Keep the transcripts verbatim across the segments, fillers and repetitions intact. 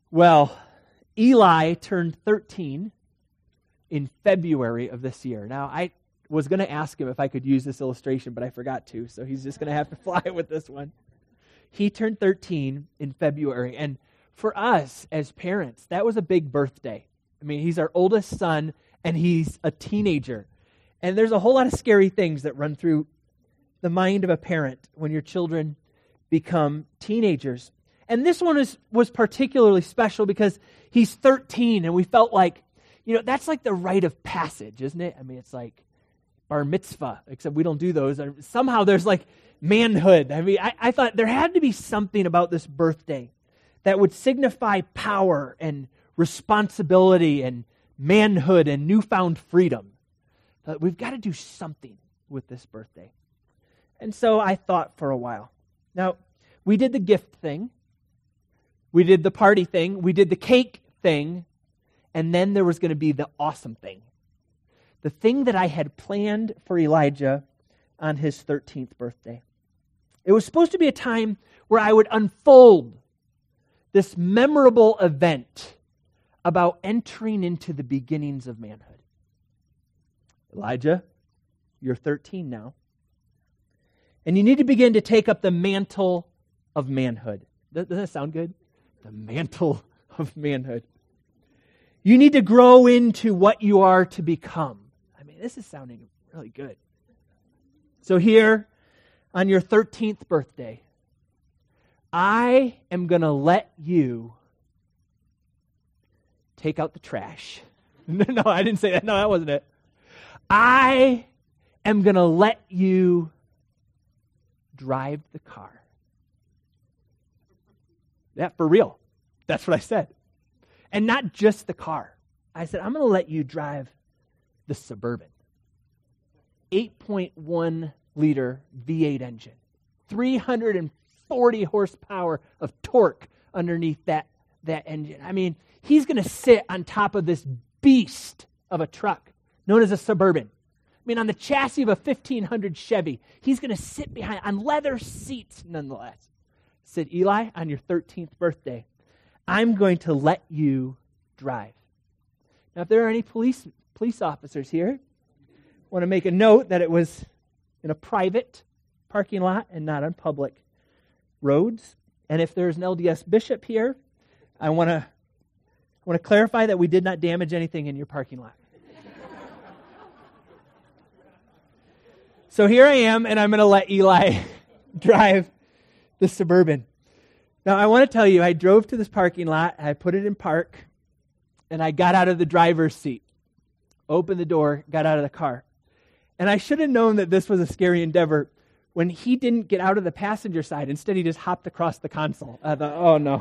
Well, Eli turned thirteen in February of this year. Now, I was going to ask him if I could use this illustration, but I forgot to, so he's just going to have to fly with this one. He turned thirteen in February, and for us as parents, that was a big birthday. I mean, he's our oldest son, and he's a teenager. And there's a whole lot of scary things that run through the mind of a parent when your children become teenagers. And this one is, was particularly special because he's thirteen, and we felt like, you know, that's like the rite of passage, isn't it? I mean, it's like bar mitzvah, except we don't do those. Somehow there's like manhood. I mean, I, I thought there had to be something about this birthday that would signify power and responsibility and manhood and newfound freedom. But we've got to do something with this birthday. And so I thought for a while. Now, we did the gift thing. We did the party thing. We did the cake thing. And then there was going to be the awesome thing. The thing that I had planned for Elijah on his thirteenth birthday. It was supposed to be a time where I would unfold this memorable event about entering into the beginnings of manhood. Elijah, you're thirteen now. And you need to begin to take up the mantle of manhood. Doesn't that sound good? The mantle of manhood. You need to grow into what you are to become. I mean, this is sounding really good. So here, on your thirteenth birthday, I am going to let you take out the trash. No, I didn't say that. No, that wasn't it. I am going to let you drive the car. Yeah, for real. That's what I said. And not just the car. I said, I'm going to let you drive the Suburban. eight point one liter V eight engine. three hundred forty horsepower of torque underneath that, that engine. I mean, he's going to sit on top of this beast of a truck known as a Suburban. I mean, on the chassis of a fifteen hundred Chevy. He's going to sit behind on leather seats nonetheless. I said, Eli, on your thirteenth birthday, I'm going to let you drive. Now, if there are any police police officers here, I want to make a note that it was in a private parking lot and not on public roads. And if there's an L D S bishop here, I want to I want to clarify that we did not damage anything in your parking lot. So here I am, and I'm going to let Eli drive the Suburban. Now, I want to tell you, I drove to this parking lot, I put it in park, and I got out of the driver's seat, opened the door, got out of the car. And I should have known that this was a scary endeavor when he didn't get out of the passenger side. Instead, he just hopped across the console. I thought, oh, no.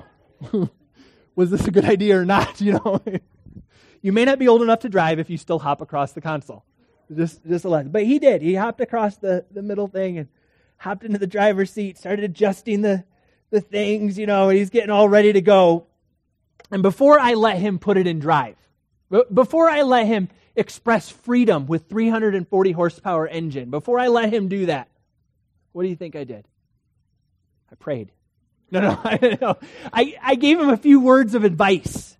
Was this a good idea or not? You know, you may not be old enough to drive if you still hop across the console. Just, just a lesson. But he did. He hopped across the, the middle thing and hopped into the driver's seat, started adjusting the, the things, you know, and he's getting all ready to go. And before I let him put it in drive, before I let him express freedom with three hundred forty horsepower engine, before I let him do that, what do you think I did? I prayed. No, no, I, no. I, I gave him a few words of advice.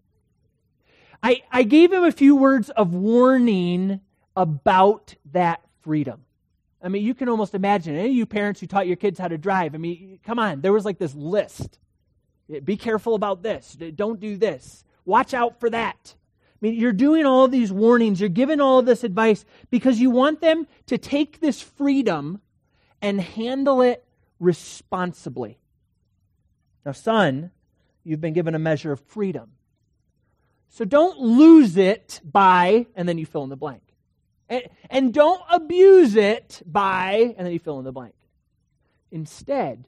I, I gave him a few words of warning about that freedom. I mean, you can almost imagine, any of you parents who taught your kids how to drive, I mean, come on, there was like this list. Be careful about this. Don't do this. Watch out for that. I mean, you're doing all these warnings. You're giving all of this advice because you want them to take this freedom and handle it responsibly. Now, son, you've been given a measure of freedom. So don't lose it by, and then you fill in the blank. And, and don't abuse it by, and then you fill in the blank. Instead,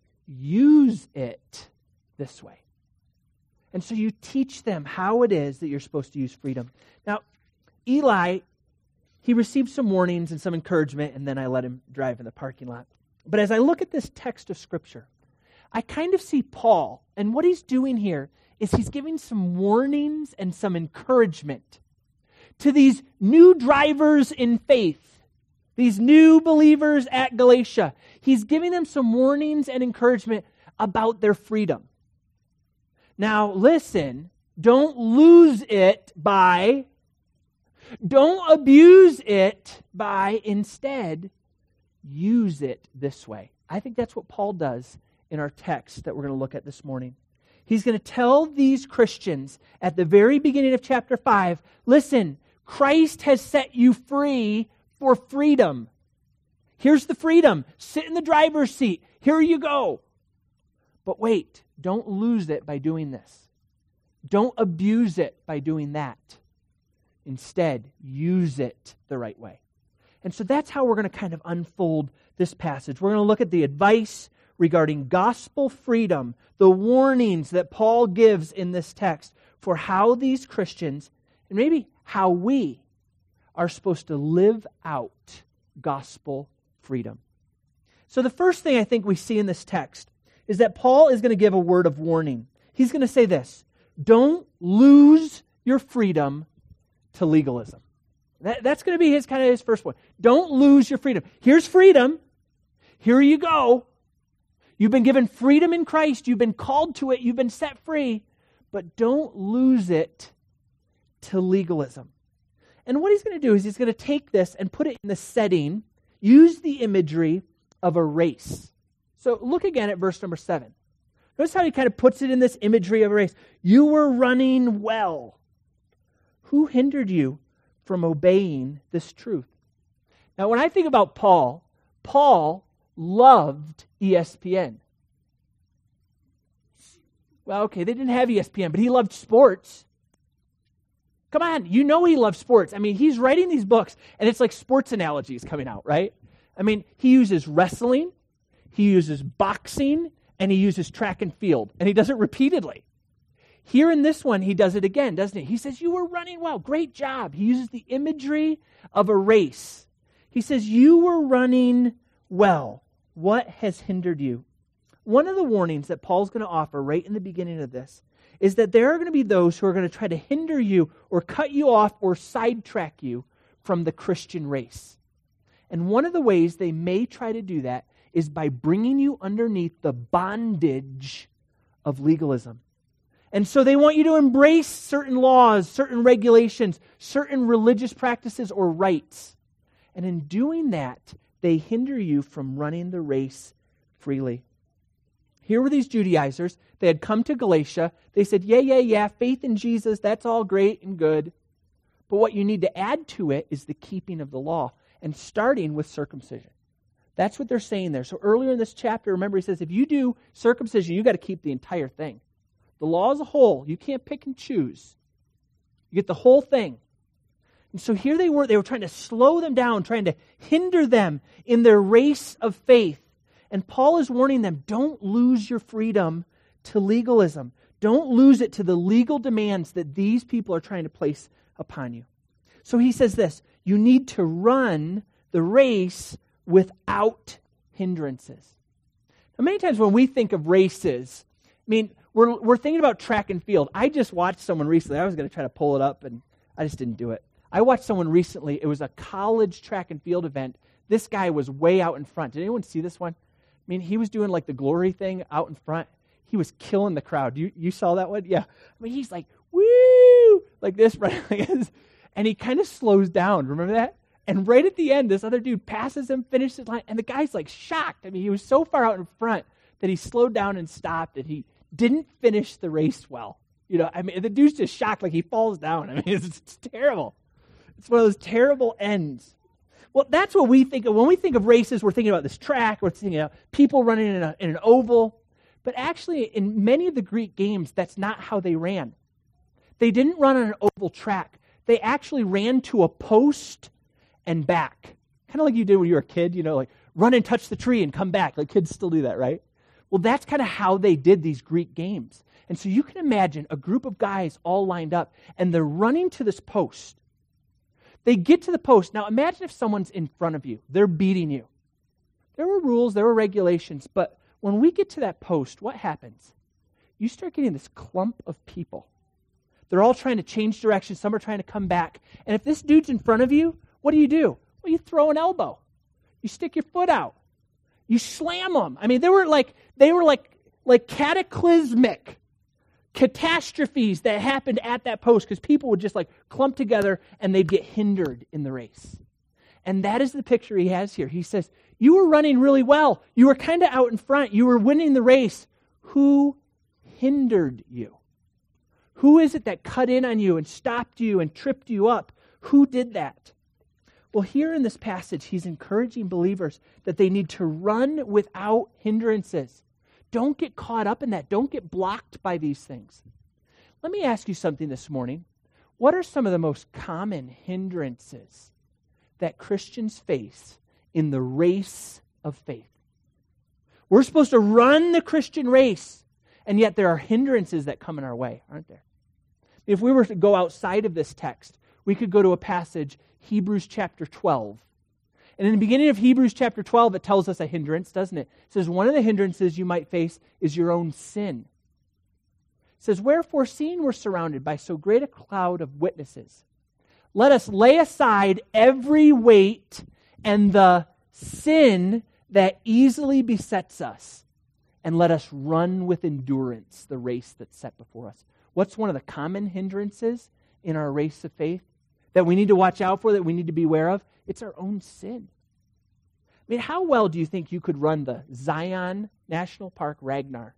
use it this way. And so you teach them how it is that you're supposed to use freedom. Now, Eli, he received some warnings and some encouragement, and then I let him drive in the parking lot. But as I look at this text of Scripture, I kind of see Paul, and what he's doing here is he's giving some warnings and some encouragement to these new drivers in faith, these new believers at Galatia. He's giving them some warnings and encouragement about their freedom. Now listen, don't lose it by, don't abuse it by, instead, use it this way. I think that's what Paul does in our text that we're going to look at this morning. He's going to tell these Christians at the very beginning of chapter five, listen, Christ has set you free for freedom. Here's the freedom. Sit in the driver's seat. Here you go. But wait, don't lose it by doing this. Don't abuse it by doing that. Instead, use it the right way. And so that's how we're going to kind of unfold this passage. We're going to look at the advice regarding gospel freedom, the warnings that Paul gives in this text for how these Christians, and maybe how we, are supposed to live out gospel freedom. So the first thing I think we see in this text is that Paul is going to give a word of warning. He's going to say this: don't lose your freedom to legalism. That, that's going to be his kind of his first one. Don't lose your freedom. Here's freedom. Here you go. You've been given freedom in Christ. You've been called to it. You've been set free. But don't lose it to legalism. And what he's going to do is he's going to take this and put it in the setting, use the imagery of a race. So look again at verse number seven. Notice how he kind of puts it in this imagery of a race. You were running well. Who hindered you from obeying this truth? Now, when I think about Paul, Paul loved E S P N. Well, okay, they didn't have E S P N, but he loved sports. Come on, you know he loves sports. I mean, he's writing these books, and it's like sports analogies coming out, right? I mean, he uses wrestling, he uses boxing, and he uses track and field, and he does it repeatedly. Here in this one, he does it again, doesn't he? He says, you were running well. Great job. He uses the imagery of a race. He says, you were running well. What has hindered you? One of the warnings that Paul's going to offer right in the beginning of this is that there are going to be those who are going to try to hinder you or cut you off or sidetrack you from the Christian race. And one of the ways they may try to do that is by bringing you underneath the bondage of legalism. And so they want you to embrace certain laws, certain regulations, certain religious practices or rites. And in doing that, they hinder you from running the race freely. Here were these Judaizers. They had come to Galatia. They said, yeah, yeah, yeah, faith in Jesus, that's all great and good. But what you need to add to it is the keeping of the law, and starting with circumcision. That's what they're saying there. So earlier in this chapter, remember, he says, if you do circumcision, you got to keep the entire thing. The law as a whole. You can't pick and choose. You get the whole thing. And so here they were. They were trying to slow them down, trying to hinder them in their race of faith. And Paul is warning them, don't lose your freedom to legalism. Don't lose it to the legal demands that these people are trying to place upon you. So he says this: you need to run the race without hindrances. Now, many times when we think of races, I mean, we're we're thinking about track and field. I just watched someone recently. I was going to try to pull it up, and I just didn't do it. I watched someone recently. It was a college track and field event. This guy was way out in front. Did anyone see this one? I mean, he was doing like the glory thing out in front. He was killing the crowd. You you saw that one? Yeah. I mean, he's like, woo, like this, right? And he kind of slows down. Remember that? And right at the end, this other dude passes him, finishes his line, and the guy's like shocked. I mean, he was so far out in front that he slowed down and stopped, and he didn't finish the race well. You know, I mean, the dude's just shocked, like he falls down. I mean, it's, it's terrible. It's one of those terrible ends. Well, that's what we think of. When we think of races, we're thinking about this track, we're thinking about people running in, a, in an oval. But actually, in many of the Greek games, that's not how they ran. They didn't run on an oval track. They actually ran to a post and back. Kind of like you did when you were a kid, you know, like run and touch the tree and come back. Like kids still do that, right? Well, that's kind of how they did these Greek games. And so you can imagine a group of guys all lined up, and they're running to this post. They get to the post. Now imagine if someone's in front of you. They're beating you. There were rules, there were regulations, but when we get to that post, what happens? You start getting this clump of people. They're all trying to change direction. Some are trying to come back. And if this dude's in front of you, what do you do? Well, you throw an elbow. You stick your foot out. You slam them. I mean, they were like they were like like cataclysmic, catastrophes that happened at that post because people would just like clump together and they'd get hindered in the race. And that is the picture he has here. He says, you were running really well. You were kind of out in front. You were winning the race. Who hindered you? Who is it that cut in on you and stopped you and tripped you up? Who did that? Well, here in this passage, he's encouraging believers that they need to run without hindrances. Don't get caught up in that. Don't get blocked by these things. Let me ask you something this morning. What are some of the most common hindrances that Christians face in the race of faith? We're supposed to run the Christian race, and yet there are hindrances that come in our way, aren't there? If we were to go outside of this text, we could go to a passage, Hebrews chapter twelve. And in the beginning of Hebrews chapter twelve, it tells us a hindrance, doesn't it? It says one of the hindrances you might face is your own sin. It says, wherefore, seeing we're surrounded by so great a cloud of witnesses, let us lay aside every weight and the sin that easily besets us, and let us run with endurance the race that's set before us. What's one of the common hindrances in our race of faith that we need to watch out for, that we need to be aware of? It's our own sin. I mean, how well do you think you could run the Zion National Park Ragnar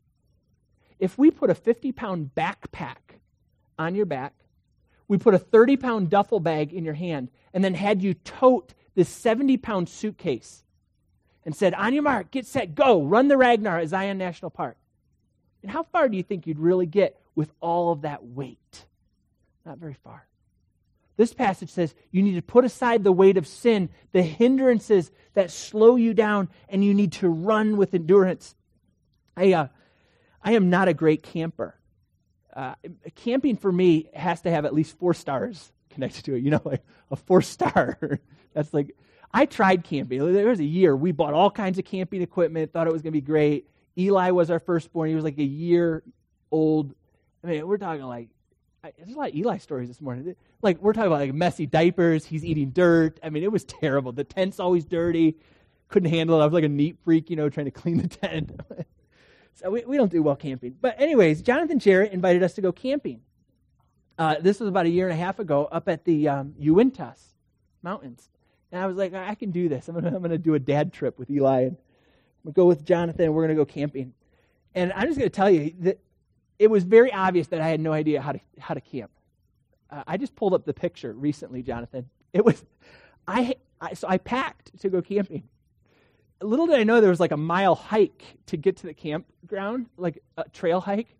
if we put a fifty-pound backpack on your back, we put a thirty-pound duffel bag in your hand, and then had you tote this seventy-pound suitcase and said, on your mark, get set, go, run the Ragnar at Zion National Park? And how far do you think you'd really get with all of that weight? Not very far. This passage says you need to put aside the weight of sin, the hindrances that slow you down, and you need to run with endurance. I, uh, I am not a great camper. Uh, camping for me has to have at least four stars connected to it. You know, like a four star. That's like, I tried camping. There was a year we bought all kinds of camping equipment, thought it was going to be great. Eli was our firstborn. He was like a year old. I mean, we're talking like, there's a lot of Eli stories this morning. Like, we're talking about like messy diapers. He's eating dirt. I mean, it was terrible. The tent's always dirty. Couldn't handle it. I was like a neat freak, you know, trying to clean the tent. So we, we don't do well camping. But anyways, Jonathan Jarrett invited us to go camping. Uh, this was about a year and a half ago up at the um, Uintas Mountains. And I was like, I can do this. I'm going I'm to do a dad trip with Eli. And we'll go with Jonathan, and we're going to go camping. And I'm just going to tell you that it was very obvious that I had no idea how to how to camp. Uh, I just pulled up the picture recently, Jonathan. It was, I, I so I packed to go camping. Little did I know there was like a mile hike to get to the campground, like a trail hike.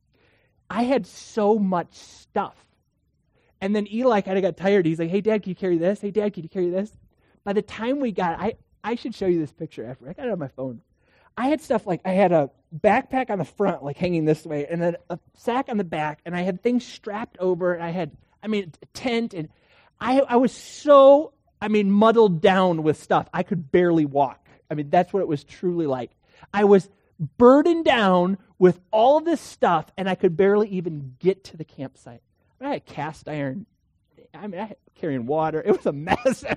I had so much stuff. And then Eli kind of got tired. He's like, hey, Dad, can you carry this? Hey, Dad, can you carry this? By the time we got, I, I should show you this picture after. I got it on my phone. I had stuff like, I had a backpack on the front, like hanging this way, and then a sack on the back, and I had things strapped over, and I had, I mean, a tent, and I, I was so, I mean, muddled down with stuff. I could barely walk. I mean, that's what it was truly like. I was burdened down with all of this stuff, and I could barely even get to the campsite. I, mean, I had cast iron. I mean, I had carrying water. It was a mess.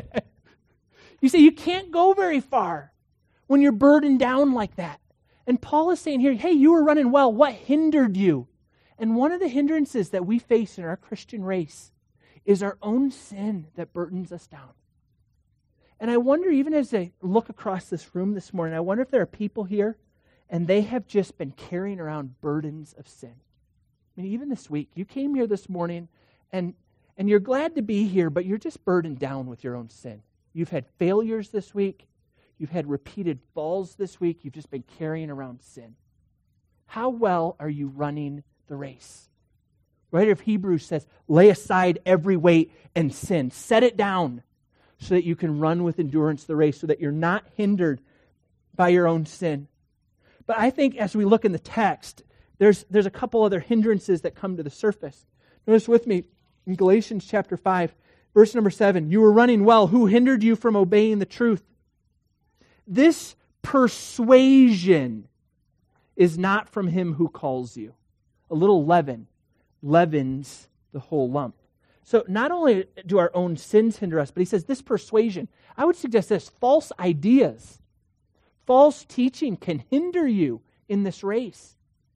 You see, you can't go very far when you're burdened down like that. And Paul is saying here, hey, you were running well. What hindered you? And one of the hindrances that we face in our Christian race is our own sin that burdens us down. And I wonder, even as I look across this room this morning, I wonder if there are people here and they have just been carrying around burdens of sin. I mean, even this week, you came here this morning and, and you're glad to be here, but you're just burdened down with your own sin. You've had failures this week. You've had repeated falls this week. You've just been carrying around sin. How well are you running the race? The writer of Hebrews says, lay aside every weight and sin. Set it down so that you can run with endurance the race, so that you're not hindered by your own sin. But I think as we look in the text, there's, there's a couple other hindrances that come to the surface. Notice with me in Galatians chapter five, verse number seven, you were running well. Who hindered you from obeying the truth? This persuasion is not from him who calls you. A little leaven leavens the whole lump. So not only do our own sins hinder us, but he says this persuasion. I would suggest this, false ideas, false teaching can hinder you in this race.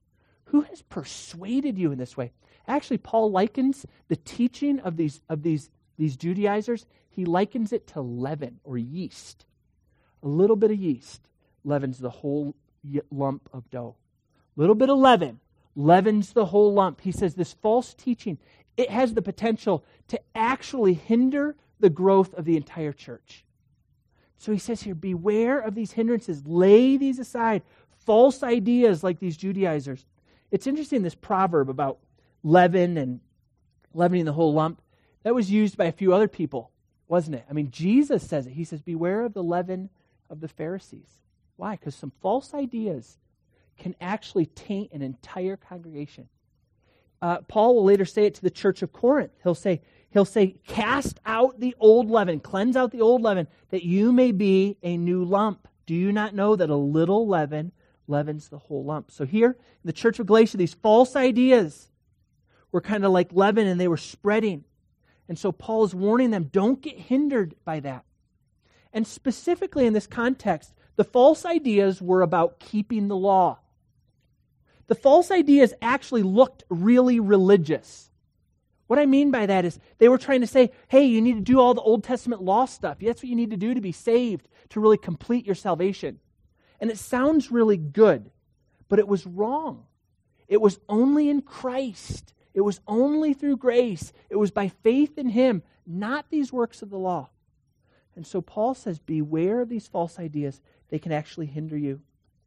Who has persuaded you in this way? Actually, Paul likens the teaching of these, of these, these Judaizers, he likens it to leaven or yeast. A little bit of yeast leavens the whole lump of dough. A little bit of leaven leavens the whole lump. He says this false teaching, it has the potential to actually hinder the growth of the entire church. So he says here, beware of these hindrances. Lay these aside. False ideas like these Judaizers. It's interesting, this proverb about leaven and leavening the whole lump, that was used by a few other people, wasn't it? I mean, Jesus says it. He says, beware of the leaven of the Pharisees. Why? Because some false ideas can actually taint an entire congregation. Uh, Paul will later say it to the church of Corinth. He'll say, he'll say, cast out the old leaven, cleanse out the old leaven, that you may be a new lump. Do you not know that a little leaven leavens the whole lump? So here, in the church of Galatia, these false ideas were kind of like leaven, and they were spreading. And so Paul is warning them, don't get hindered by that. And specifically in this context, the false ideas were about keeping the law. The false ideas actually looked really religious. What I mean by that is they were trying to say, hey, you need to do all the Old Testament law stuff. That's what you need to do to be saved, to really complete your salvation. And it sounds really good, but it was wrong. It was only in Christ. It was only through grace. It was by faith in Him, not these works of the law. And so Paul says, beware of these false ideas. They can actually hinder you.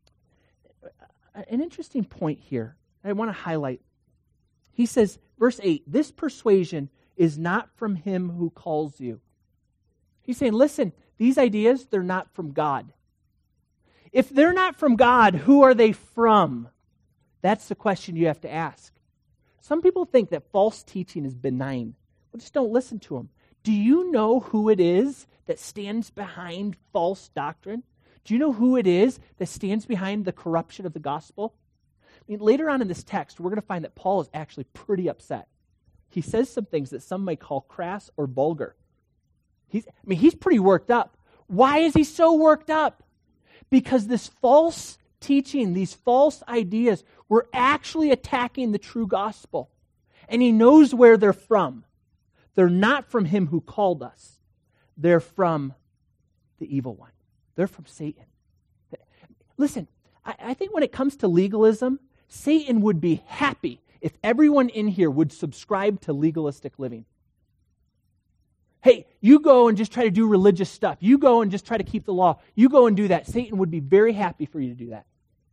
An interesting point here I want to highlight. He says, verse eight, this persuasion is not from Him who calls you. He's saying, listen, these ideas, they're not from God. If they're not from God, who are they from? That's the question you have to ask. Some people think that false teaching is benign. Well, just don't listen to them. Do you know who it is that stands behind false doctrine? Do you know who it is that stands behind the corruption of the gospel? I mean, later on in this text, we're going to find that Paul is actually pretty upset. He says some things that some might call crass or vulgar. He's, I mean, he's pretty worked up. Why is he so worked up? Because this false teaching, these false ideas, were actually attacking the true gospel. And he knows where they're from. They're not from Him who called us. They're from the evil one. They're from Satan. Listen, I, I think when it comes to legalism, Satan would be happy if everyone in here would subscribe to legalistic living. Hey, you go and just try to do religious stuff. You go and just try to keep the law. You go and do that. Satan would be very happy for you to do that.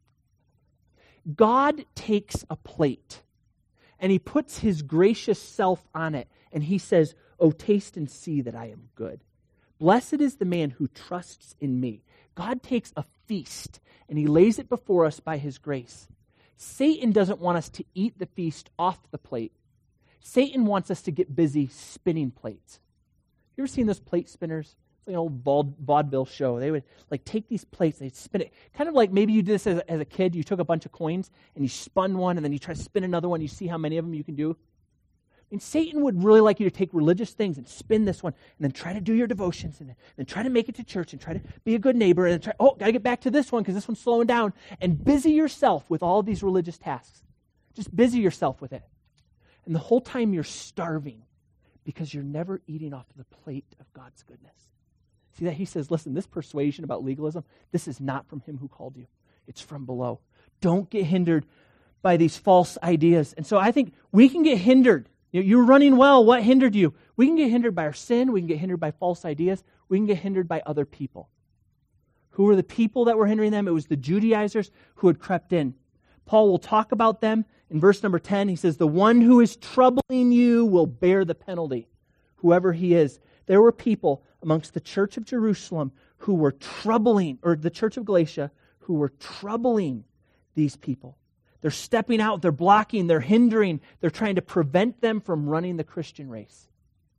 God takes a plate and He puts His gracious self on it, and He says, oh, taste and see that I am good. Blessed is the man who trusts in me. God takes a feast and He lays it before us by His grace. Satan doesn't want us to eat the feast off the plate. Satan wants us to get busy spinning plates. You ever seen those plate spinners? It's like an old vaudeville show. They would like take these plates, they'd spin it. Kind of like maybe you did this as a, as a kid. You took a bunch of coins and you spun one, and then you try to spin another one. You see how many of them you can do. I mean, Satan would really like you to take religious things and spin this one, and then try to do your devotions, and then, then try to make it to church, and try to be a good neighbor, and then try, oh, got to get back to this one because this one's slowing down, and busy yourself with all of these religious tasks. Just busy yourself with it. And the whole time you're starving because you're never eating off the plate of God's goodness. See that? He says, listen, this persuasion about legalism, this is not from Him who called you. It's from below. Don't get hindered by these false ideas. And so I think we can get hindered. You're running well. What hindered you? We can get hindered by our sin. We can get hindered by false ideas. We can get hindered by other people. Who were the people that were hindering them? It was the Judaizers who had crept in. Paul will talk about them. In verse number ten, he says, the one who is troubling you will bear the penalty, whoever he is. There were people amongst the church of Jerusalem who were troubling, or the church of Galatia, who were troubling these people. They're stepping out, they're blocking, they're hindering, they're trying to prevent them from running the Christian race.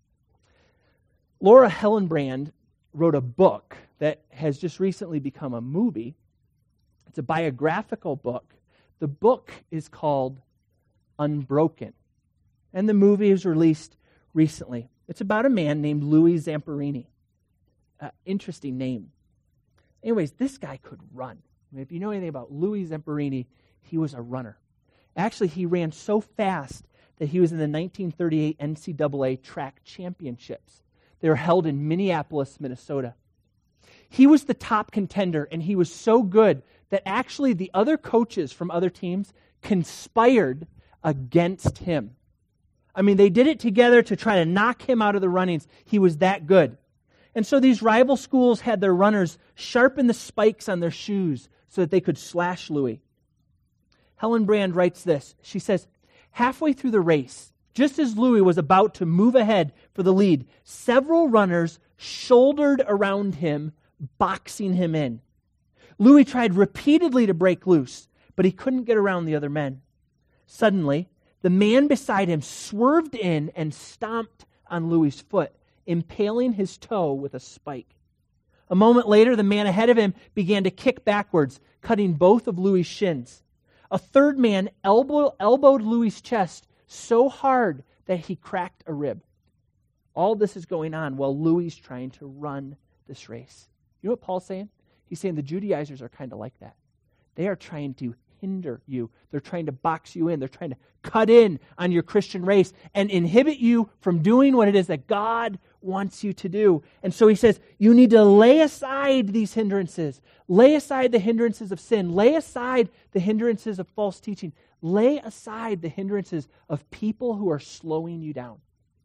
Laura Hellenbrand wrote a book that has just recently become a movie. It's a biographical book. The book is called Unbroken, and the movie was released recently. It's about a man named Louis Zamperini. Uh, interesting name. Anyways, this guy could run. I mean, if you know anything about Louis Zamperini, he was a runner. Actually, he ran so fast that he was in the nineteen thirty-eight N C double A track championships. They were held in Minneapolis, Minnesota. He was the top contender, and he was so good that actually the other coaches from other teams conspired against him. I mean, they did it together to try to knock him out of the runnings. He was that good. And so these rival schools had their runners sharpen the spikes on their shoes so that they could slash Louis. Helen Brand writes this. She says, halfway through the race, just as Louis was about to move ahead for the lead, several runners shouldered around him, boxing him in. Louis tried repeatedly to break loose, but he couldn't get around the other men. Suddenly, the man beside him swerved in and stomped on Louis' foot, impaling his toe with a spike. A moment later, the man ahead of him began to kick backwards, cutting both of Louis' shins. A third man elbow, elbowed Louis' chest so hard that he cracked a rib. All this is going on while Louis is trying to run this race. You know what Paul's saying? He's saying the Judaizers are kind of like that. They are trying to hinder you. They're trying to box you in. They're trying to cut in on your Christian race and inhibit you from doing what it is that God wants you to do. And so he says, you need to lay aside these hindrances. Lay aside the hindrances of sin. Lay aside the hindrances of false teaching. Lay aside the hindrances of people who are slowing you down.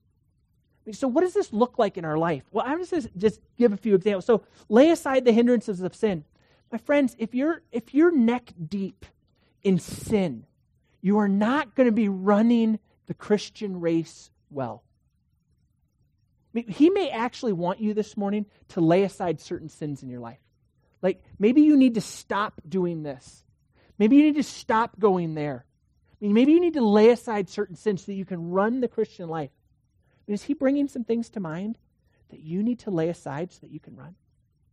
So what does this look like in our life? Well, I'm just going to just give a few examples. So lay aside the hindrances of sin. My friends, if you're if you're neck deep in sin, you are not going to be running the Christian race well. I mean, he may actually want you this morning to lay aside certain sins in your life. Like maybe you need to stop doing this. Maybe you need to stop going there. I mean, maybe you need to lay aside certain sins so that you can run the Christian life. I mean, is he bringing some things to mind that you need to lay aside so that you can run?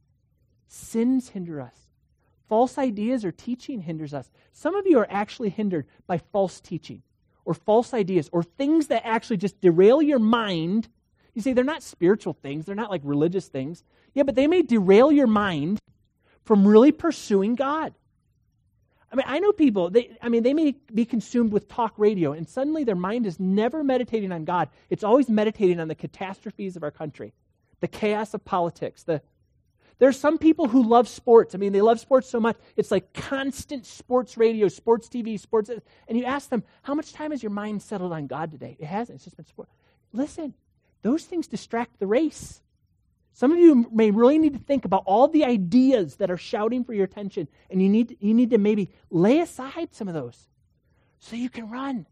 Sins hinder us. False ideas or teaching hinders us. Some of you are actually hindered by false teaching or false ideas or things that actually just derail your mind. You say they're not spiritual things. They're not like religious things. Yeah, but they may derail your mind from really pursuing God. I mean, I know people, they, I mean, they may be consumed with talk radio, and suddenly their mind is never meditating on God. It's always meditating on the catastrophes of our country, the chaos of politics. The, there are some people who love sports. I mean, they love sports so much, it's like constant sports radio, sports T V, sports, and you ask them, how much time has your mind settled on God today? It hasn't. It's just been sport. Listen, those things distract the race. Some of you may really need to think about all the ideas that are shouting for your attention, and you need to, you need to maybe lay aside some of those so you can run.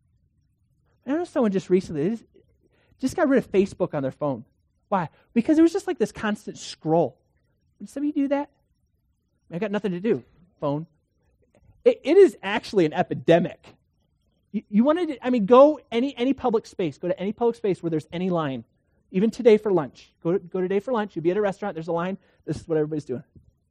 I know someone just recently just, just got rid of Facebook on their phone. Why? Because it was just like this constant scroll. Did some of you do that? I got nothing to do. Phone. It, it is actually an epidemic. You, you wanted to, I mean, go any any public space. Go to any public space where there's any line. Even today for lunch. Go to, go today for lunch. You'll be at a restaurant. There's a line. This is what everybody's doing.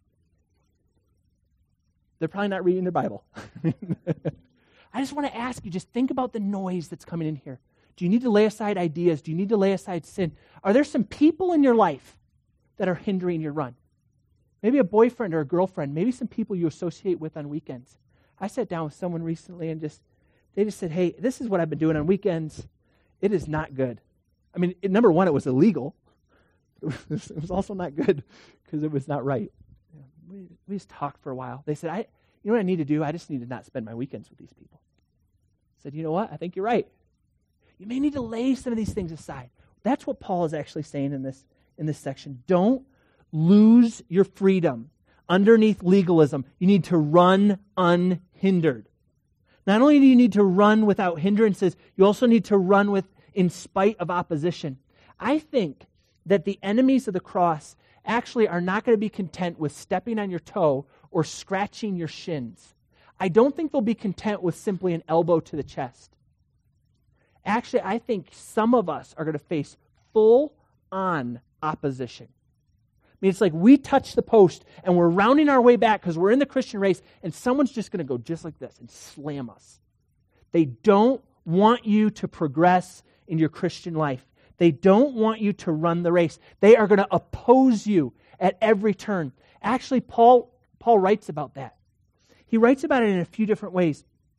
They're probably not reading their Bible. I just want to ask you, just think about the noise that's coming in here. Do you need to lay aside ideas? Do you need to lay aside sin? Are there some people in your life that are hindering your run? Maybe a boyfriend or a girlfriend. Maybe some people you associate with on weekends. I sat down with someone recently and just they just said, hey, this is what I've been doing on weekends. It is not good. I mean, it, number one, it was illegal. It was, it was also not good because it was not right. Yeah, we, we just talked for a while. They said, "I, you know what I need to do? I just need to not spend my weekends with these people." I said, you know what? I think you're right. You may need to lay some of these things aside. That's what Paul is actually saying in this, in this section. Don't lose your freedom underneath legalism. You need to run unhindered. Not only do you need to run without hindrances, you also need to run with in spite of opposition. I think that the enemies of the cross actually are not going to be content with stepping on your toe or scratching your shins. I don't think they'll be content with simply an elbow to the chest. Actually, I think some of us are going to face full-on opposition. I mean, it's like we touch the post and we're rounding our way back because we're in the Christian race and someone's just going to go just like this and slam us. They don't want you to progress in your Christian life. They don't want you to run the race. They are going to oppose you at every turn. Actually, Paul, Paul writes about that. He writes about it in a few different ways.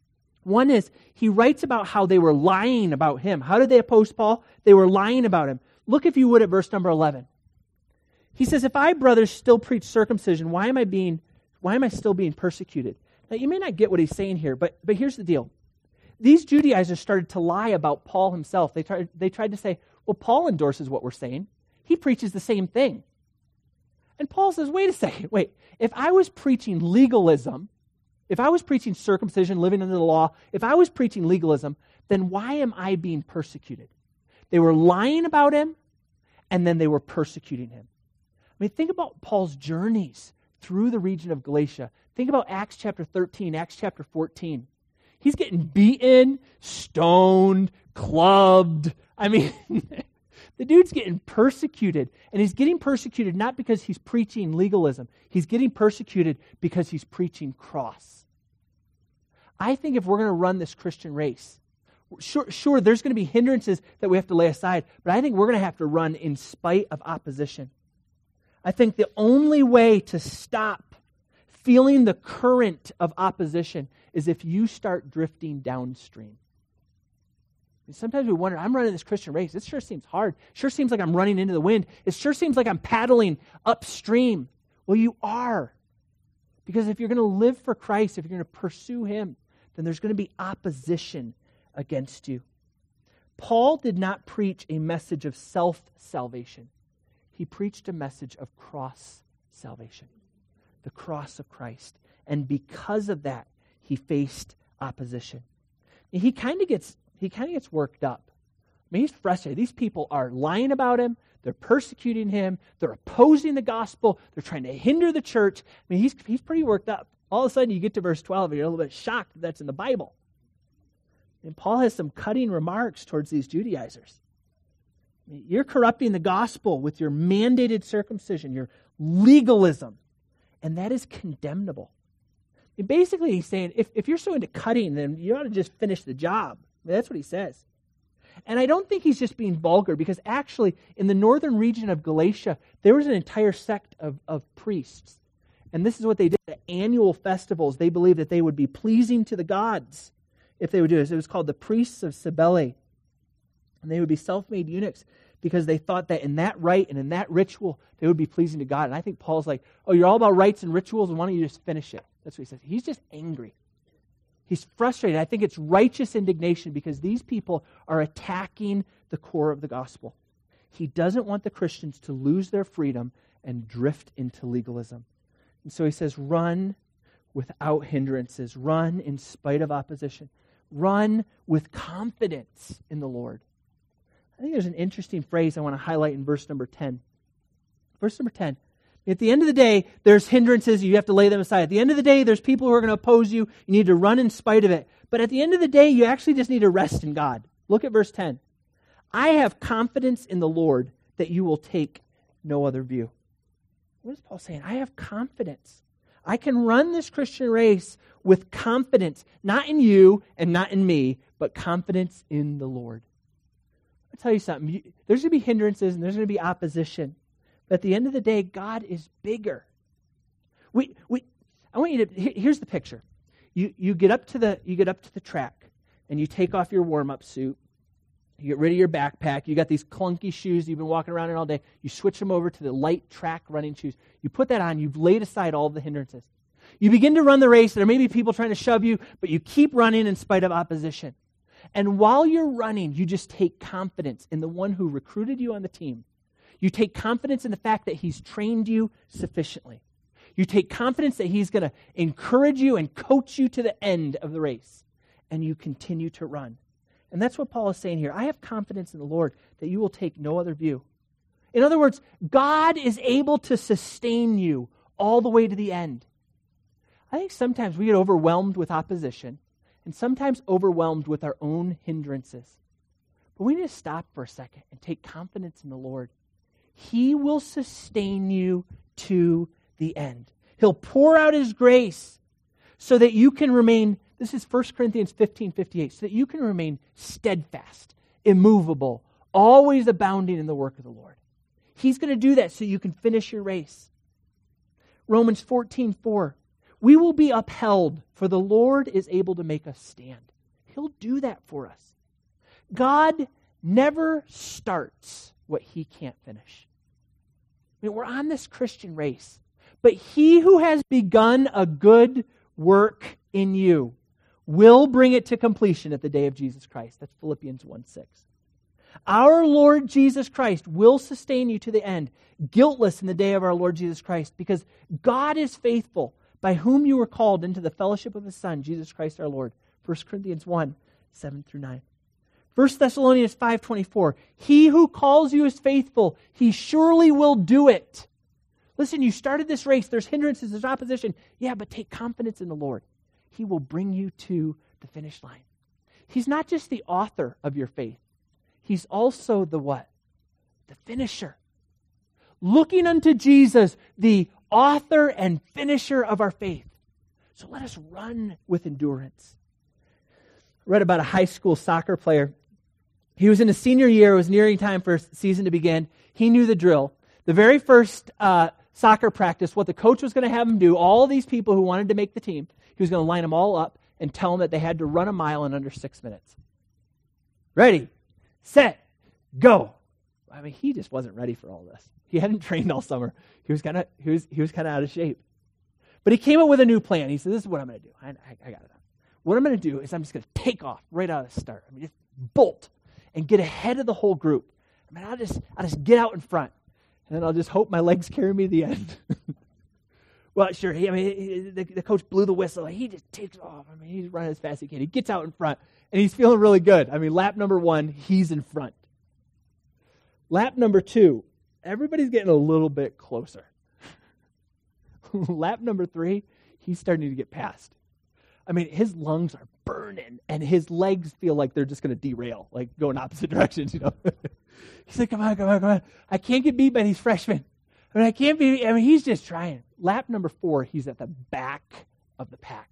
One is he writes about how they were lying about him. How did they oppose Paul? They were lying about him. Look, if you would, at verse number eleven. He says, if I, brothers, still preach circumcision, why am I being, why am I still being persecuted? Now, you may not get what he's saying here, but, but here's the deal. These Judaizers started to lie about Paul himself. They tried, they tried to say, well, Paul endorses what we're saying. He preaches the same thing. And Paul says, wait a second, wait. If I was preaching legalism, if I was preaching circumcision, living under the law, if I was preaching legalism, then why am I being persecuted? They were lying about him, and then they were persecuting him. I mean, think about Paul's journeys through the region of Galatia. Think about Acts chapter thirteen, Acts chapter fourteen. He's getting beaten, stoned, clubbed. I mean, the dude's getting persecuted. And he's getting persecuted not because he's preaching legalism. He's getting persecuted because he's preaching cross. I think if we're going to run this Christian race, sure, sure, there's going to be hindrances that we have to lay aside, but I think we're going to have to run in spite of opposition. I think the only way to stop feeling the current of opposition is if you start drifting downstream. And sometimes we wonder, I'm running this Christian race. It sure seems hard. Sure seems like I'm running into the wind. It sure seems like I'm paddling upstream. Well, you are. Because if you're going to live for Christ, if you're going to pursue Him, then there's going to be opposition against you. Paul did not preach a message of self-salvation. He preached a message of cross salvation, the cross of Christ. And because of that, he faced opposition. And he kind of gets he kind of gets worked up. I mean, he's frustrated. These people are lying about him. They're persecuting him. They're opposing the gospel. They're trying to hinder the church. I mean, he's he's pretty worked up. All of a sudden, you get to verse twelve, and you're a little bit shocked that that's in the Bible. And Paul has some cutting remarks towards these Judaizers. I mean, you're corrupting the gospel with your mandated circumcision, your legalism, and that is condemnable. I mean, basically, he's saying, if, if you're so into cutting, then you ought to just finish the job. I mean, that's what he says. And I don't think he's just being vulgar, because actually, in the northern region of Galatia, there was an entire sect of, of priests. And this is what they did at annual festivals. They believed that they would be pleasing to the gods if they would do this. It was called the priests of Cybele. And they would be self-made eunuchs because they thought that in that rite and in that ritual, they would be pleasing to God. And I think Paul's like, oh, you're all about rites and rituals, and why don't you just finish it? That's what he says. He's just angry. He's frustrated. I think it's righteous indignation because these people are attacking the core of the gospel. He doesn't want the Christians to lose their freedom and drift into legalism. And so he says, run without hindrances. Run in spite of opposition. Run with confidence in the Lord. I think there's an interesting phrase I want to highlight in verse number ten. Verse number ten. At the end of the day, there's hindrances. You have to lay them aside. At the end of the day, there's people who are going to oppose you. You need to run in spite of it. But at the end of the day, you actually just need to rest in God. Look at verse ten. I have confidence in the Lord that you will take no other view. What is Paul saying? I have confidence. I can run this Christian race with confidence, not in you and not in me, but confidence in the Lord. I'll tell you something. There's going to be hindrances and there's going to be opposition. But at the end of the day, God is bigger. We, we, I want you to, here's the picture. You, you get up to the, you get up to the track and you take off your warm-up suit. You get rid of your backpack. You got these clunky shoes you've been walking around in all day. You switch them over to the light track running shoes. You put that on. You've laid aside all the hindrances. You begin to run the race. There may be people trying to shove you, but you keep running in spite of opposition. And while you're running, you just take confidence in the one who recruited you on the team. You take confidence in the fact that he's trained you sufficiently. You take confidence that he's going to encourage you and coach you to the end of the race. And you continue to run. And that's what Paul is saying here. I have confidence in the Lord that you will take no other view. In other words, God is able to sustain you all the way to the end. I think sometimes we get overwhelmed with opposition and sometimes overwhelmed with our own hindrances. But we need to stop for a second and take confidence in the Lord. He will sustain you to the end. He'll pour out His grace so that you can remain, this is First Corinthians fifteen fifty-eight, so that you can remain steadfast, immovable, always abounding in the work of the Lord. He's going to do that so you can finish your race. Romans fourteen four, we will be upheld, for the Lord is able to make us stand. He'll do that for us. God never starts what he can't finish. I mean, we're on this Christian race, but he who has begun a good work in you will bring it to completion at the day of Jesus Christ. That's Philippians one six. Our Lord Jesus Christ will sustain you to the end, guiltless in the day of our Lord Jesus Christ, because God is faithful, by whom you were called into the fellowship of his Son, Jesus Christ our Lord. First Corinthians one, seven through nine. First Thessalonians five twenty-four. He who calls you is faithful. He surely will do it. Listen, you started this race. There's hindrances, there's opposition. Yeah, but take confidence in the Lord. He will bring you to the finish line. He's not just the author of your faith. He's also the what? The finisher. Looking unto Jesus, the author and finisher of our faith. So let us run with endurance. I read about a high school soccer player. He was in his senior year. It was nearing time for season to begin. He knew the drill. The very first uh, soccer practice, what the coach was going to have him do, all these people who wanted to make the team, he was going to line them all up and tell them that they had to run a mile in under six minutes. Ready, set, go. I mean, he just wasn't ready for all this. He hadn't trained all summer. He was kind of he was he was kind of out of shape. But he came up with a new plan. He said, "This is what I'm going to do. I, I, I got it. What I'm going to do is I'm just going to take off right out of the start. I mean, just bolt and get ahead of the whole group. I mean, I'll just I'll just get out in front, and then I'll just hope my legs carry me to the end." Well, sure. He, I mean, he, the, the coach blew the whistle. He just takes off. I mean, he's running as fast as he can. He gets out in front, and he's feeling really good. I mean, lap number one, he's in front. Lap number two, everybody's getting a little bit closer. Lap number three, he's starting to get past. I mean, his lungs are burning, and his legs feel like they're just going to derail, like go in opposite directions, you know. He's like, come on, come on, come on. I can't get beat by these freshmen. I mean, I can't be, I mean, he's just trying. Lap number four, he's at the back of the pack.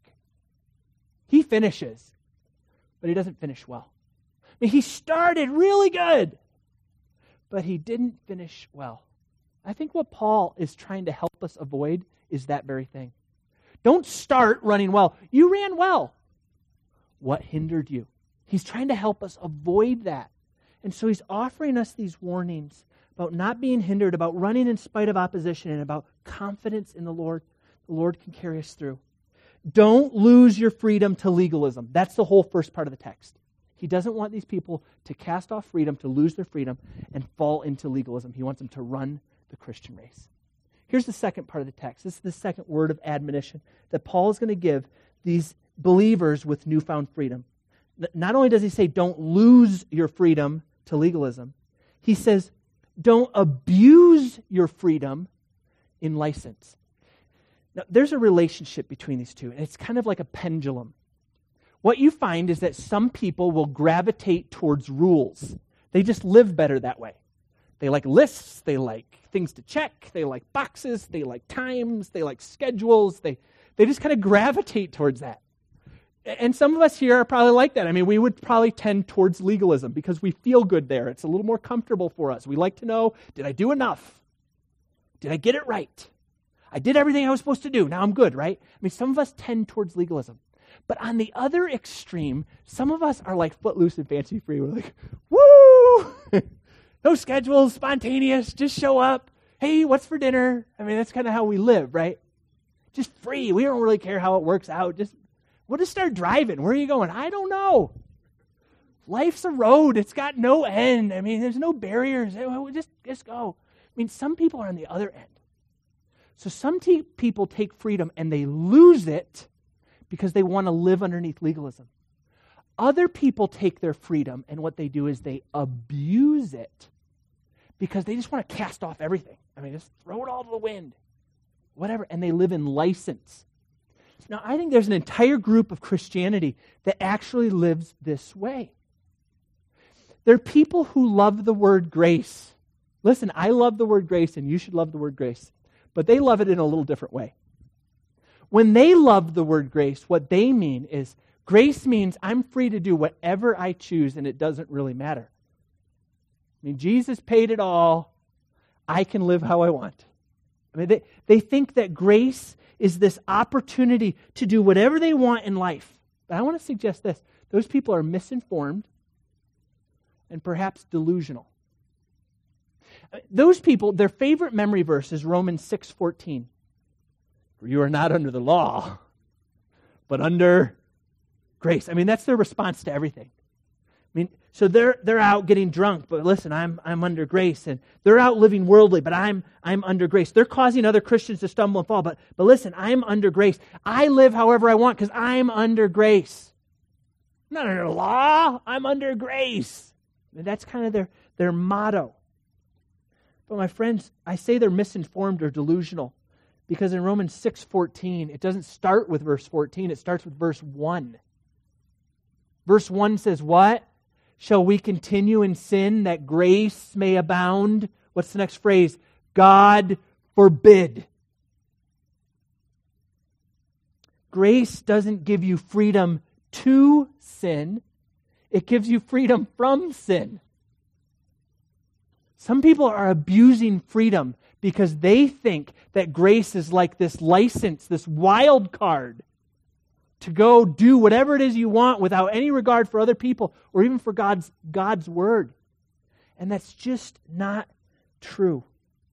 He finishes, but he doesn't finish well. I mean, he started really good, but he didn't finish well. I think what Paul is trying to help us avoid is that very thing. Don't start running well. You ran well. What hindered you? He's trying to help us avoid that. And so he's offering us these warnings about not being hindered, about running in spite of opposition, and about confidence in the Lord. The Lord can carry us through. Don't lose your freedom to legalism. That's the whole first part of the text. He doesn't want these people to cast off freedom, to lose their freedom, and fall into legalism. He wants them to run the Christian race. Here's the second part of the text. This is the second word of admonition that Paul is going to give these believers with newfound freedom. Not only does he say, don't lose your freedom to legalism, he says, don't abuse your freedom in license. Now, there's a relationship between these two, and it's kind of like a pendulum. What you find is that some people will gravitate towards rules. They just live better that way. They like lists, they like things to check, they like boxes, they like times, they like schedules. They, they just kind of gravitate towards that. And some of us here are probably like that. I mean, we would probably tend towards legalism because we feel good there. It's a little more comfortable for us. We like to know, did I do enough? Did I get it right? I did everything I was supposed to do. Now I'm good, right? I mean, some of us tend towards legalism. But on the other extreme, some of us are like footloose and fancy free. We're like, woo! No schedules, spontaneous, just show up. Hey, what's for dinner? I mean, that's kind of how we live, right? Just free. We don't really care how it works out. Just We'll just start driving. Where are you going? I don't know. Life's a road. It's got no end. I mean, there's no barriers. Just, just go. I mean, some people are on the other end. So some te- people take freedom and they lose it because they want to live underneath legalism. Other people take their freedom and what they do is they abuse it because they just want to cast off everything. I mean, just throw it all to the wind. Whatever. And they live in license. Now, I think there's an entire group of Christianity that actually lives this way. There are people who love the word grace. Listen, I love the word grace, and you should love the word grace. But they love it in a little different way. When they love the word grace, what they mean is, grace means I'm free to do whatever I choose, and it doesn't really matter. I mean, Jesus paid it all. I can live how I want. I mean, they, they think that grace is this opportunity to do whatever they want in life. But I want to suggest this. Those people are misinformed and perhaps delusional. Those people, their favorite memory verse is Romans six fourteen. For you are not under the law, but under grace. I mean, that's their response to everything. I mean, so they're they're out getting drunk, but listen, I'm I'm under grace, and they're out living worldly, but I'm I'm under grace. They're causing other Christians to stumble and fall, but but listen, I'm under grace. I live however I want because I'm under grace. I'm not under law. I'm under grace. And that's kind of their their motto. But my friends, I say they're misinformed or delusional because in Romans six fourteen, it doesn't start with verse fourteen. It starts with verse one. Verse one says what? Shall we continue in sin that grace may abound? What's the next phrase? God forbid. Grace doesn't give you freedom to sin. It gives you freedom from sin. Some people are abusing freedom because they think that grace is like this license, this wild card to go do whatever it is you want without any regard for other people or even for God's, God's word. And that's just not true.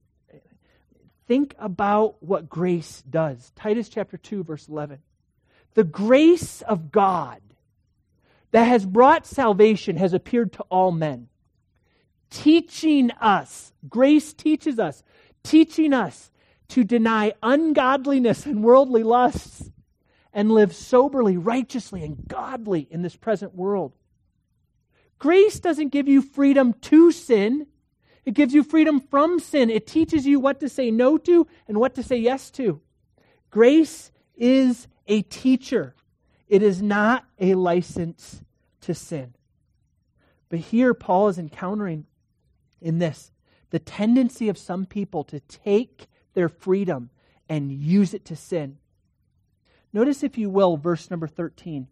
Think about what grace does. Titus chapter two, verse eleven. The grace of God that has brought salvation has appeared to all men, teaching us, grace teaches us, teaching us to deny ungodliness and worldly lusts and live soberly, righteously, and godly in this present world. Grace doesn't give you freedom to sin. It gives you freedom from sin. It teaches you what to say no to and what to say yes to. Grace is a teacher. It is not a license to sin. But here Paul is encountering in this the tendency of some people to take their freedom and use it to sin. Notice, if you will, verse number thirteen.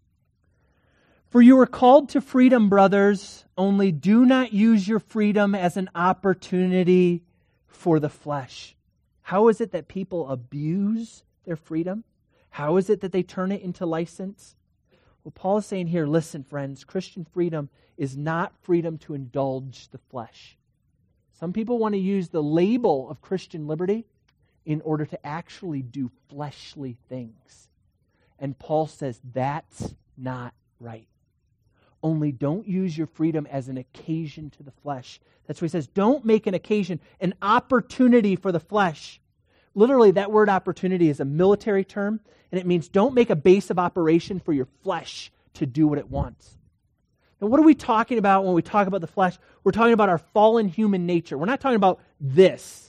For you were called to freedom, brothers, only do not use your freedom as an opportunity for the flesh. How is it that people abuse their freedom? How is it that they turn it into license? Well, Paul is saying here, listen, friends, Christian freedom is not freedom to indulge the flesh. Some people want to use the label of Christian liberty in order to actually do fleshly things. And Paul says that's not right. Only don't use your freedom as an occasion to the flesh. That's what he says. Don't make an occasion, an opportunity for the flesh. Literally, that word opportunity is a military term, and it means don't make a base of operation for your flesh to do what it wants. Now, what are we talking about when we talk about the flesh? We're talking about our fallen human nature. We're not talking about this,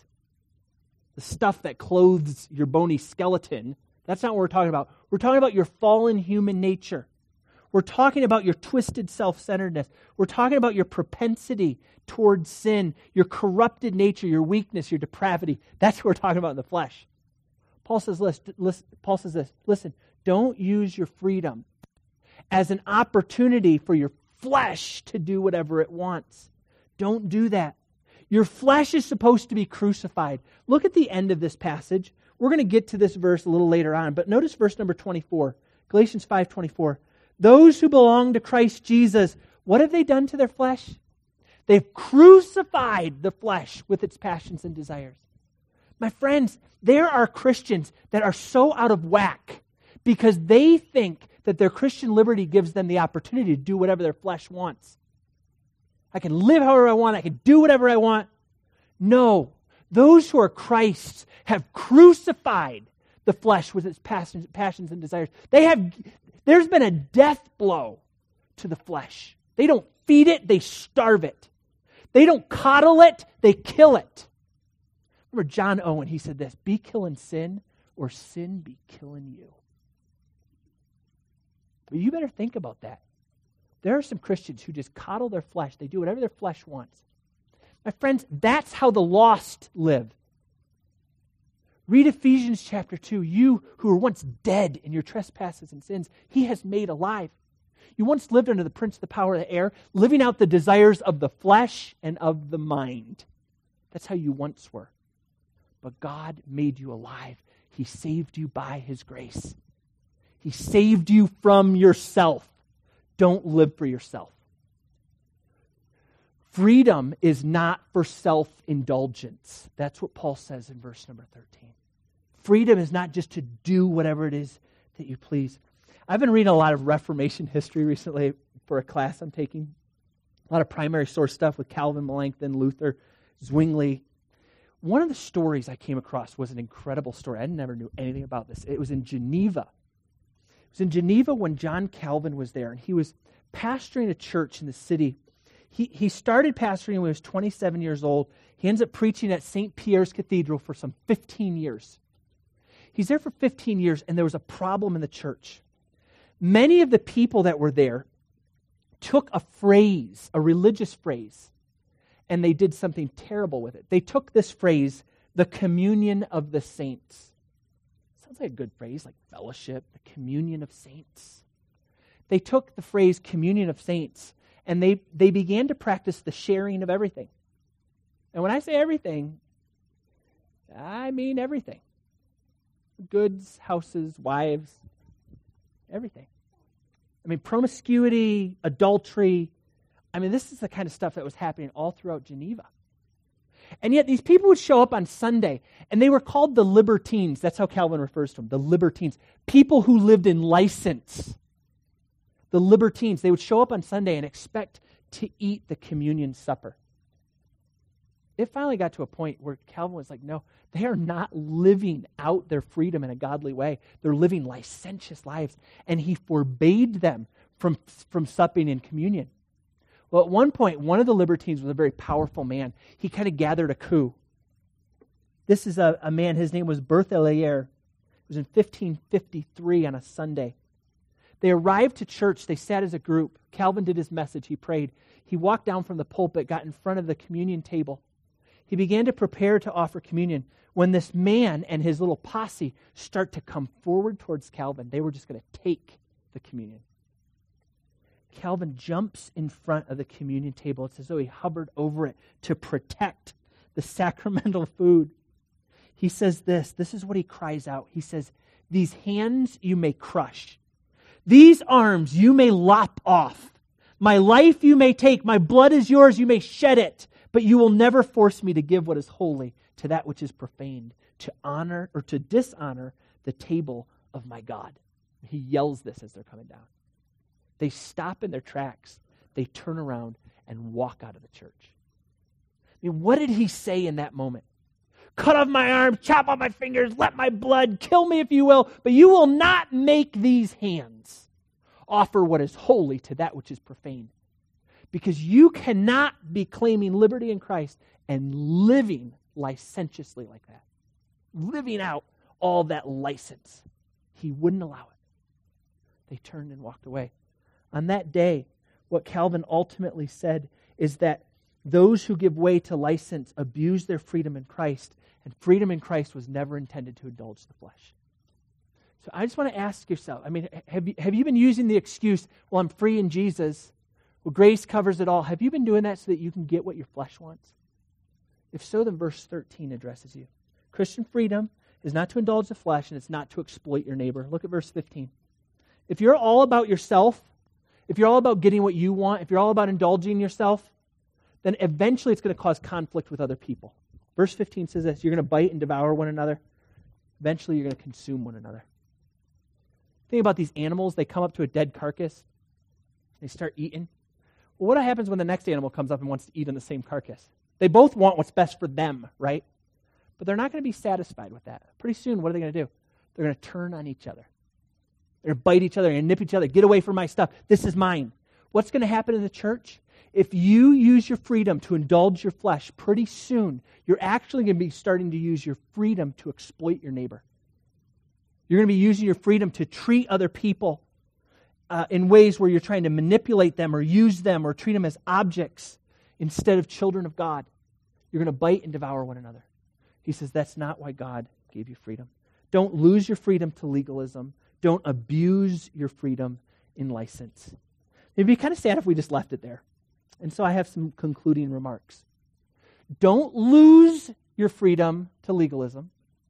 the stuff that clothes your bony skeleton. That's not what we're talking about. We're talking about your fallen human nature. We're talking about your twisted self-centeredness. We're talking about your propensity towards sin, your corrupted nature, your weakness, your depravity. That's what we're talking about in the flesh. Paul says, listen, listen, Paul says this, listen, don't use your freedom as an opportunity for your flesh to do whatever it wants. Don't do that. Your flesh is supposed to be crucified. Look at the end of this passage. We're going to get to this verse a little later on, but notice verse number twenty-four. Galatians five twenty-four. Those who belong to Christ Jesus, what have they done to their flesh? They've crucified the flesh with its passions and desires. My friends, there are Christians that are so out of whack because they think that their Christian liberty gives them the opportunity to do whatever their flesh wants. I can live however I want. I can do whatever I want. No. Those who are Christ's have crucified the flesh with its passions, passions and desires. They have, there's been a death blow to the flesh. They don't feed it, they starve it. They don't coddle it, they kill it. Remember John Owen, he said this, be killing sin or sin be killing you. Well, you better think about that. There are some Christians who just coddle their flesh. They do whatever their flesh wants. My friends, that's how the lost live. Read Ephesians chapter two. You who were once dead in your trespasses and sins, he has made alive. You once lived under the prince of the power of the air, living out the desires of the flesh and of the mind. That's how you once were. But God made you alive. He saved you by his grace. He saved you from yourself. don't live for yourself. Freedom is not for self-indulgence. That's what Paul says in verse number thirteen. Freedom is not just to do whatever it is that you please. I've been reading a lot of Reformation history recently for a class I'm taking. A lot of primary source stuff with Calvin, Melanchthon, Luther, Zwingli. One of the stories I came across was an incredible story. I never knew anything about this. It was in Geneva. It was in Geneva when John Calvin was there, and he was pastoring a church in the city. He, he started pastoring when he was twenty-seven years old. He ends up preaching at Saint Pierre's Cathedral for some fifteen years. He's there for fifteen years, and there was a problem in the church. Many of the people that were there took a phrase, a religious phrase, and they did something terrible with it. They took this phrase, the communion of the saints. Sounds like a good phrase, like fellowship, the communion of saints. They took the phrase communion of saints, and they, they began to practice the sharing of everything. And when I say everything, I mean everything. Goods, houses, wives, everything. I mean, promiscuity, adultery. I mean, this is the kind of stuff that was happening all throughout Geneva. And yet these people would show up on Sunday, and they were called the libertines. That's how Calvin refers to them, the libertines. People who lived in license. The libertines. They would show up on Sunday and expect to eat the communion supper. It finally got to a point where Calvin was like, no, they are not living out their freedom in a godly way. They're living licentious lives. And he forbade them from, from supping in communion. Well, at one point, one of the libertines was a very powerful man. He kind of gathered a coup. This is a, a man, his name was Berthelier. It was in fifteen fifty-three on a Sunday. They arrived to church. They sat as a group. Calvin did his message. He prayed. He walked down from the pulpit, got in front of the communion table. He began to prepare to offer communion when this man and his little posse start to come forward towards Calvin. They were just going to take the communion. Calvin jumps in front of the communion table. It's as though he hovered over it to protect the sacramental food. He says this. This is what he cries out. He says, "These hands you may crush. These arms you may lop off. My life you may take. My blood is yours. You may shed it. But you will never force me to give what is holy to that which is profaned, to honor or to dishonor the table of my God." He yells this as they're coming down. They stop in their tracks. They turn around and walk out of the church. I mean, what did he say in that moment? Cut off my arms, chop off my fingers, let my blood, kill me if you will, but you will not make these hands offer what is holy to that which is profane. Because you cannot be claiming liberty in Christ and living licentiously like that. Living out all that license. He wouldn't allow it. They turned and walked away. On that day, what Calvin ultimately said is that those who give way to license abuse their freedom in Christ, and freedom in Christ was never intended to indulge the flesh. So I just want to ask yourself, I mean, have you, have you been using the excuse, well, I'm free in Jesus, well, grace covers it all. Have you been doing that so that you can get what your flesh wants? If so, then verse thirteen addresses you. Christian freedom is not to indulge the flesh, and it's not to exploit your neighbor. Look at verse fifteen. If you're all about yourself, if you're all about getting what you want, if you're all about indulging yourself, then eventually it's going to cause conflict with other people. Verse fifteen says this, you're going to bite and devour one another. Eventually you're going to consume one another. Think about these animals. They come up to a dead carcass. They start eating. Well, what happens when the next animal comes up and wants to eat on the same carcass? They both want what's best for them, right? But they're not going to be satisfied with that. Pretty soon, what are they going to do? They're going to turn on each other. They're going to bite each other and nip each other. Get away from my stuff. This is mine. What's going to happen in the church? If you use your freedom to indulge your flesh, pretty soon, you're actually going to be starting to use your freedom to exploit your neighbor. You're going to be using your freedom to treat other people uh, in ways where you're trying to manipulate them or use them or treat them as objects instead of children of God. You're going to bite and devour one another. He says that's not why God gave you freedom. Don't lose your freedom to legalism. Don't abuse your freedom in license. It'd be kind of sad if we just left it there. And so I have some concluding remarks. Don't lose your freedom to legalism.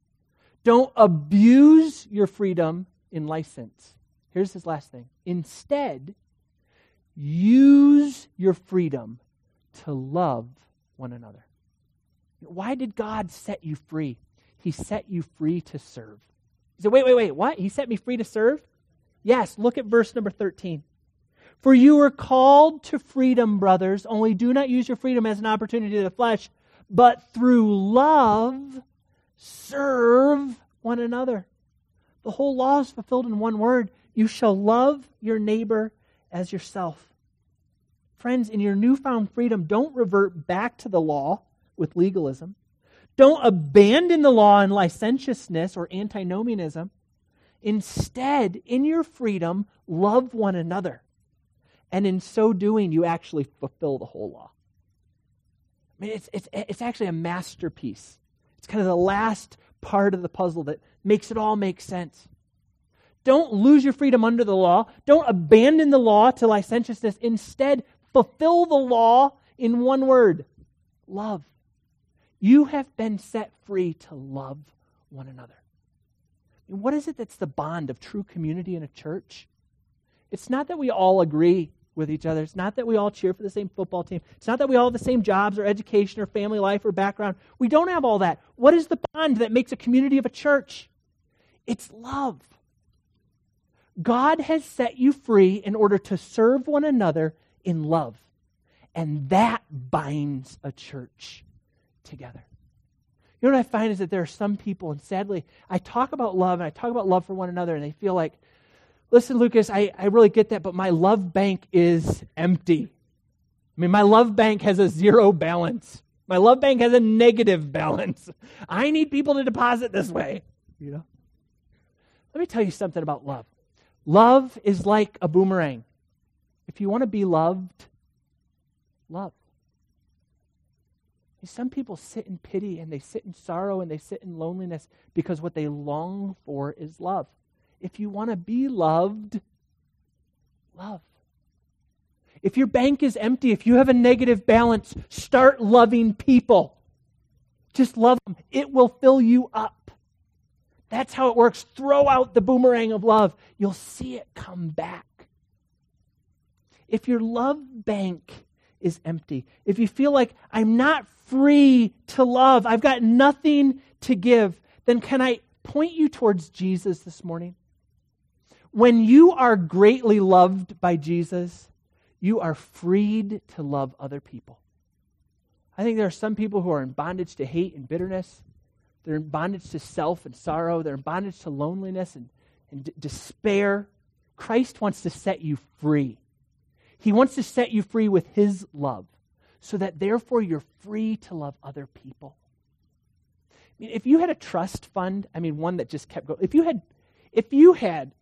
Don't abuse your freedom in license. Here's his last thing. Instead, use your freedom to love one another. Why did God set you free? He set you free to serve. You say, wait, wait, wait, what? He set me free to serve? Yes, look at verse number thirteen. For you were called to freedom, brothers, only do not use your freedom as an opportunity to the flesh, but through love serve one another. The whole law is fulfilled in one word. You shall love your neighbor as yourself. Friends, in your newfound freedom, don't revert back to the law with legalism. Don't abandon the law in licentiousness or antinomianism. Instead, in your freedom, love one another. And in so doing, you actually fulfill the whole law. I mean, it's, it's, it's actually a masterpiece. It's kind of the last part of the puzzle that makes it all make sense. Don't lose your freedom under the law. Don't abandon the law to licentiousness. Instead, fulfill the law in one word: love. You have been set free to love one another. And what is it that's the bond of true community in a church? It's not that we all agree with each other. It's not that we all cheer for the same football team. It's not that we all have the same jobs or education or family life or background. We don't have all that. What is the bond that makes a community of a church? It's love. God has set you free in order to serve one another in love. And that binds a church together. You know what I find is that there are some people, and sadly, I talk about love, and I talk about love for one another, and they feel like, listen, Lucas, I, I really get that, but my love bank is empty. I mean, my love bank has a zero balance. My love bank has a negative balance. I need people to deposit this way. You know? Let me tell you something about love. Love is like a boomerang. If you want to be loved, love. Some people sit in pity and they sit in sorrow and they sit in loneliness because what they long for is love. If you want to be loved, love. If your bank is empty, if you have a negative balance, start loving people. Just love them. It will fill you up. That's how it works. Throw out the boomerang of love. You'll see it come back. If your love bank is empty, if you feel like I'm not free to love, I've got nothing to give, then can I point you towards Jesus this morning? When you are greatly loved by Jesus, you are freed to love other people. I think there are some people who are in bondage to hate and bitterness. They're in bondage to self and sorrow. They're in bondage to loneliness and, and d- despair. Christ wants to set you free. He wants to set you free with His love, so that therefore you're free to love other people. I mean, if you had a trust fund, I mean, one that just kept going. If you had, if you had,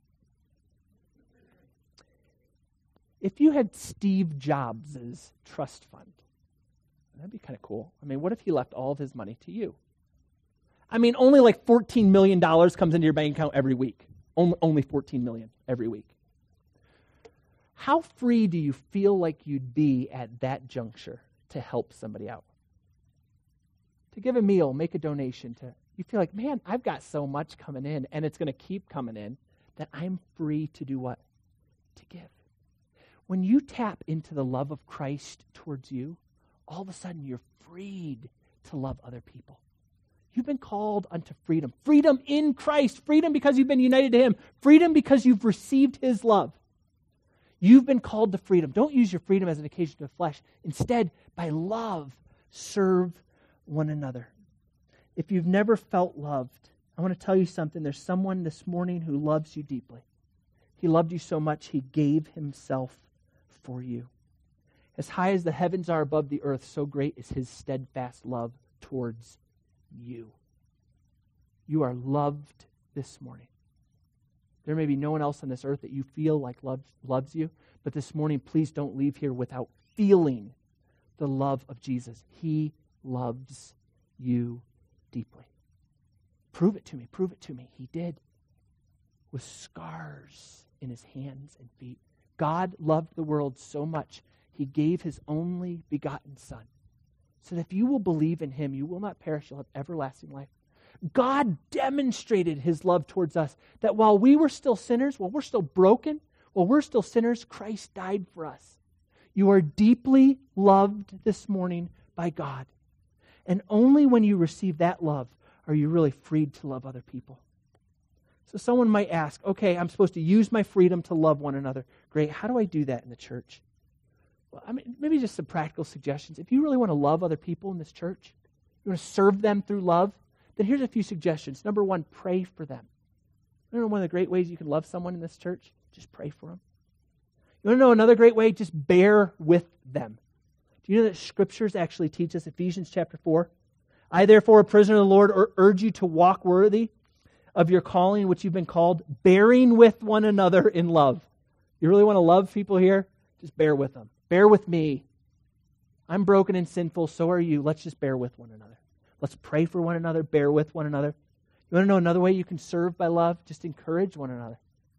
if you had Steve Jobs' trust fund, that'd be kind of cool. I mean, what if he left all of his money to you? I mean, only like fourteen million dollars comes into your bank account every week. Only, only fourteen million dollars every week. How free do you feel like you'd be at that juncture to help somebody out? To give a meal, make a donation. To you feel like, man, I've got so much coming in, and it's going to keep coming in, that I'm free to do what? To give. When you tap into the love of Christ towards you, all of a sudden you're freed to love other people. You've been called unto freedom. Freedom in Christ. Freedom because you've been united to Him. Freedom because you've received His love. You've been called to freedom. Don't use your freedom as an occasion to the flesh. Instead, by love, serve one another. If you've never felt loved, I want to tell you something. There's someone this morning who loves you deeply. He loved you so much, He gave Himself for you. As high as the heavens are above the earth, so great is His steadfast love towards you. You are loved this morning. There may be no one else on this earth that you feel like loves, loves you, but this morning, please don't leave here without feeling the love of Jesus. He loves you deeply. Prove it to me. Prove it to me. He did. With scars in His hands and feet. God loved the world so much, He gave His only begotten Son, so that if you will believe in Him, you will not perish, you'll have everlasting life. God demonstrated His love towards us, that while we were still sinners, while we're still broken, While we're still sinners, Christ died for us. You are deeply loved this morning by God. And only when you receive that love are you really freed to love other people. So someone might ask, okay, I'm supposed to use my freedom to love one another. Great, how do I do that in the church? Well, I mean, maybe just some practical suggestions. If you really want to love other people in this church, you want to serve them through love, then here's a few suggestions. Number one, pray for them. You know one of the great ways you can love someone in this church? Just pray for them. You want to know another great way? Just bear with them. Do you know that Scriptures actually teach us, Ephesians chapter four? I, therefore, a prisoner of the Lord, urge you to walk worthy of your calling, which you've been called, bearing with one another in love. You really want to love people here? Just bear with them. Bear with me. I'm broken and sinful, so are you. Let's just bear with one another. Let's pray for one another, bear with one another. You want to know another way you can serve by love? Just encourage one another.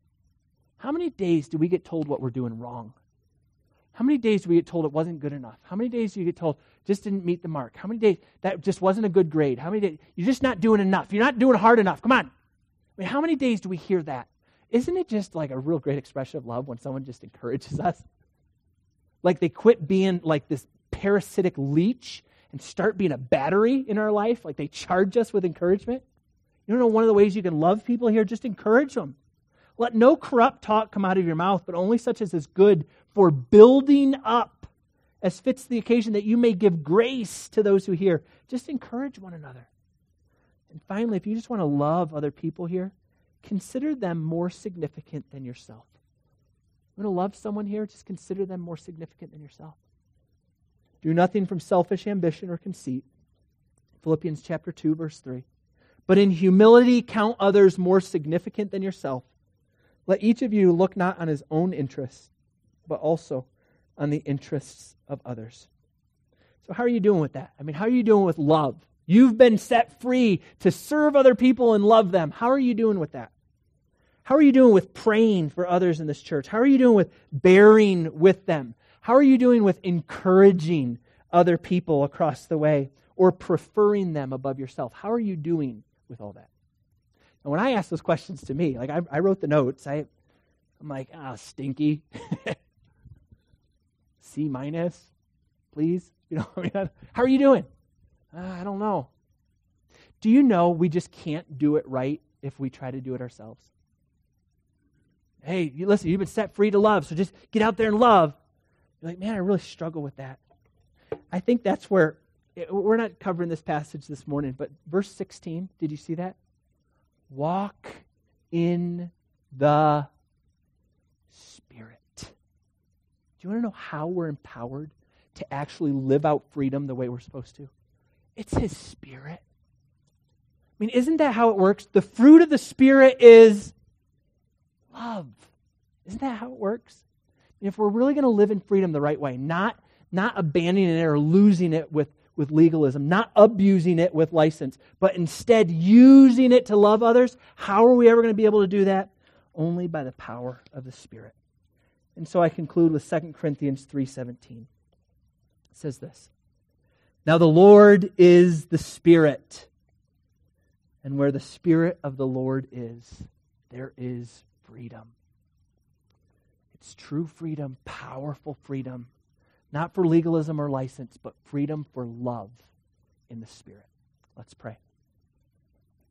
How many days do we get told what we're doing wrong? How many days do we get told it wasn't good enough? How many days do you get told just didn't meet the mark? How many days that just wasn't a good grade? How many days you're just not doing enough? You're not doing hard enough. Come on. I mean, how many days do we hear that? Isn't it just like a real great expression of love when someone just encourages us? Like they quit being like this parasitic leech and start being a battery in our life. Like they charge us with encouragement. You know one of the ways you can love people here? Just encourage them. Let no corrupt talk come out of your mouth, but only such as is good for building up, as fits the occasion, that you may give grace to those who hear. Just encourage one another. And finally, if you just want to love other people here, consider them more significant than yourself. You want to love someone here? Just consider them more significant than yourself. Do nothing from selfish ambition or conceit. Philippians chapter two, verse three. But in humility count others more significant than yourself. Let each of you look not on his own interests, but also on the interests of others. So how are you doing with that? I mean, how are you doing with love? You've been set free to serve other people and love them. How are you doing with that? How are you doing with praying for others in this church? How are you doing with bearing with them? How are you doing with encouraging other people across the way or preferring them above yourself? How are you doing with all that? And when I ask those questions to me, like I, I wrote the notes, I, I'm like, ah, stinky. C minus, please. You know, I mean, how are you doing? Uh, I don't know. Do you know we just can't do it right if we try to do it ourselves? Hey, you listen, you've been set free to love, so just get out there and love. You're like, man, I really struggle with that. I think that's where, we're not covering this passage this morning, but verse sixteen, did you see that? Walk in the Spirit. Do you want to know how we're empowered to actually live out freedom the way we're supposed to? It's His Spirit. I mean, isn't that how it works? The fruit of the Spirit is love. Isn't that how it works? I mean, if we're really going to live in freedom the right way, not, not abandoning it or losing it with with legalism, not abusing it with license, but instead using it to love others, how are we ever going to be able to do that? Only by the power of the Spirit. And so I conclude with Second Corinthians three seventeen. It says this, now the Lord is the Spirit, and where the Spirit of the Lord is, there is freedom. It's true freedom, powerful freedom. Not for legalism or license, but freedom for love in the Spirit. Let's pray.